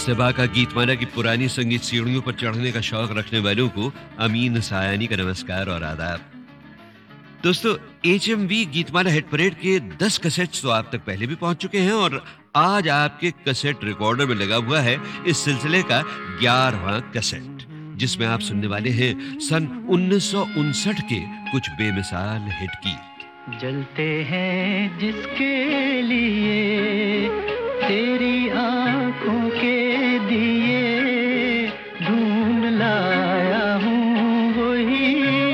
मुस्तफा का गीतमाला की पुरानी संगीत सीढ़ियों पर चढ़ने का शौक रखने वालों को अमीन सायानी का नमस्कार और आदाब। दोस्तों, एचएमवी गीतमाला हिट परेड के 10 कैसेट्स तो आप तक पहले भी पहुंच चुके हैं और आज आपके कैसेट रिकॉर्डर में लगा हुआ है इस सिलसिले का 11वां कैसेट, जिसमें आप सुनने वाले हैं सन 1959 के कुछ बेमिसाल हिट गीत। जलते हैं जिसके लिए तेरी आंखों के दिए, ढूंढ लाया हूँ वही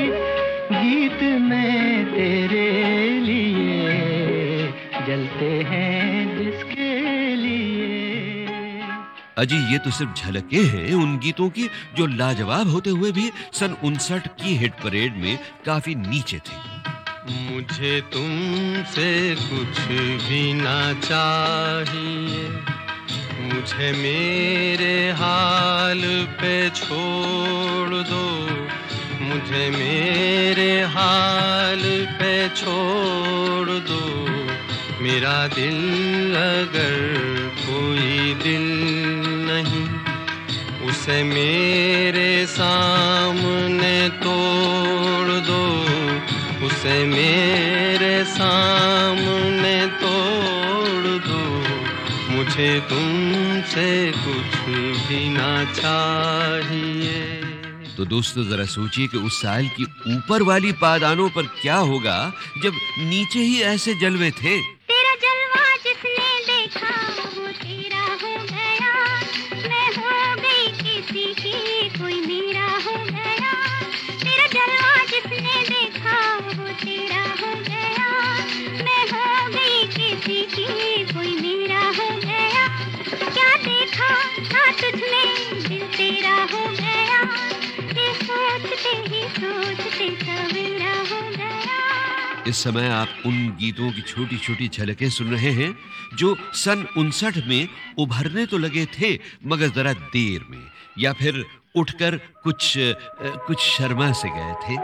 गीत मैं तेरे लिए, जलते हैं जिसके लिए। अजी, ये तो सिर्फ झलकें हैं उन गीतों की जो लाजवाब होते हुए भी सन 59 की हिट परेड में काफी नीचे थे। मुझे तुमसे कुछ भी ना चाहिए, मुझे मेरे हाल पे छोड़ दो, मुझे मेरे हाल पे छोड़ दो। मेरा दिल अगर कोई दिल नहीं, उसे मेरे सामने तोड़ दो, उसे मेरे सामने तोड़ दो। मुझे तुमसे कुछ भी ना चाहिए। तो दोस्तों, जरा सोचिए कि उस साल की ऊपर वाली पायदानों पर क्या होगा जब नीचे ही ऐसे जलवे थे। तेरा जलवा जिसने देखा वो तेरा हो गया, मैं हो गई किसी की कोई मेरा हो गया। तेरा जलवा जिसने देखा वो तेरा हो गया, मैं हो गई किसी की कोई मेरा हो गया। क्या देखा था तुझमें दिल तेरा हो गया, ये सोचते ही सोचते सवेरा हो गया। इस समय आप उन गीतों की छोटी छोटी झलकें सुन रहे हैं जो सन 59 में उभरने तो लगे थे, मगर जरा देर में, या फिर उठकर कुछ शर्मा से गए थे।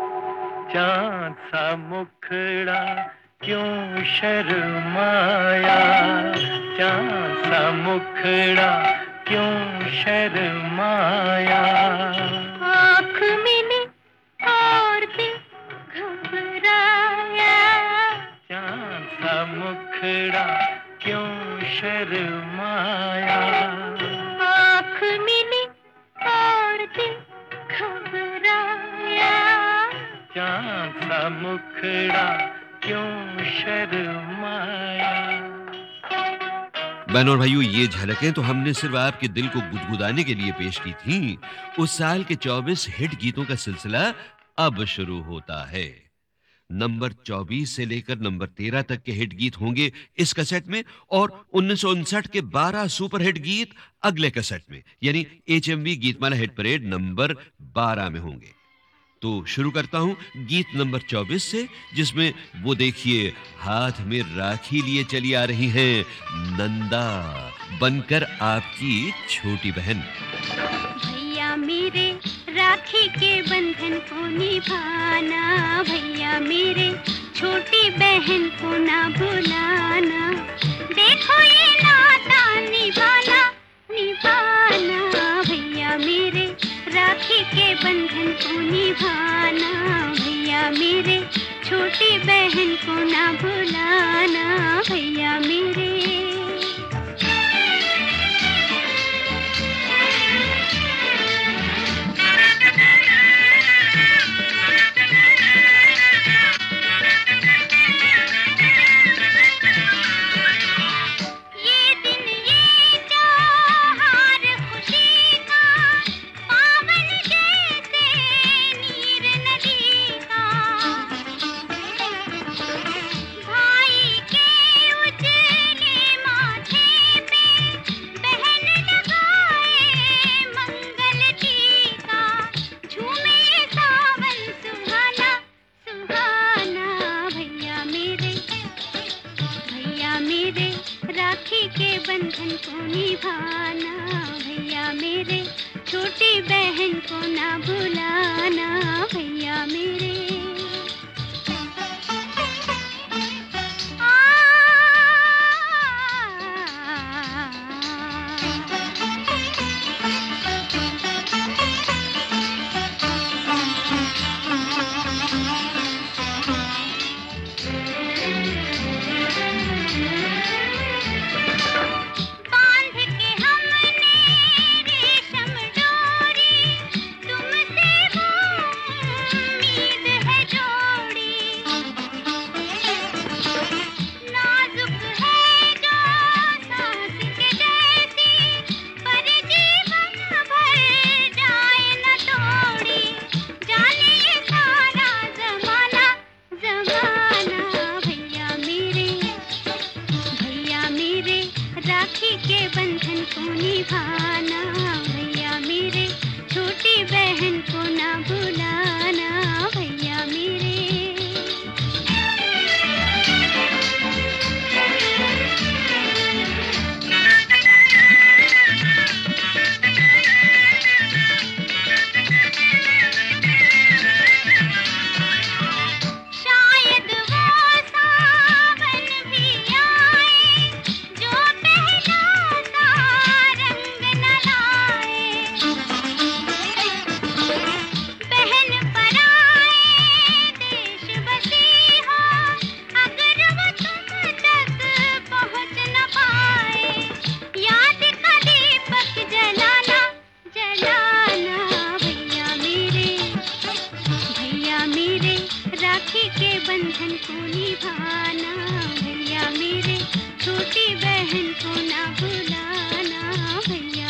चांद सा मुखड़ा क्यों शर्माया, चांद सा मुखड़ा क्यों शर्माया। आँख मिली और दिल घबराया, चांद सा मुखड़ा क्यों शर्माया। आँख मिली और दिल घबराया। चांद सा मुखड़ा क्यों शर्माया। बहनों और भाइयों, ये झलकें तो हमने सिर्फ आपके दिल को गुदगुदाने के लिए पेश की थी। उस साल के 24 हिट गीतों का सिलसिला अब शुरू होता है। नंबर 24 से लेकर नंबर 13 तक के हिट गीत होंगे इस कैसेट में, और 1959 के 12 सुपर हिट गीत अगले कैसेट में, यानी HMV Geetmala hit parade number 12 में होंगे। तो शुरू करता हूं गीत नंबर 24 से, जिसमें वो देखिए हाथ में राखी लिए चली आ रही हैं नंदा, बनकर आपकी छोटी बहन। भैया मेरे राखी के बंधन को निभाना, भैया मेरे छोटी बहन को ना भुलाना। देखो ये नाता निभाना निभाना, भैया मेरे राखी के बंधन को निभाना, भैया मेरे छोटी बहन को ना भुलाना, भैया मेरे। राखी के बंधन को निभाना, भैया मेरे छोटी बहन को ना भुलाना, भैया मेरे। के बंधन को निभाना, भैया मेरे छोटी बहन को ना भुलाना, भैया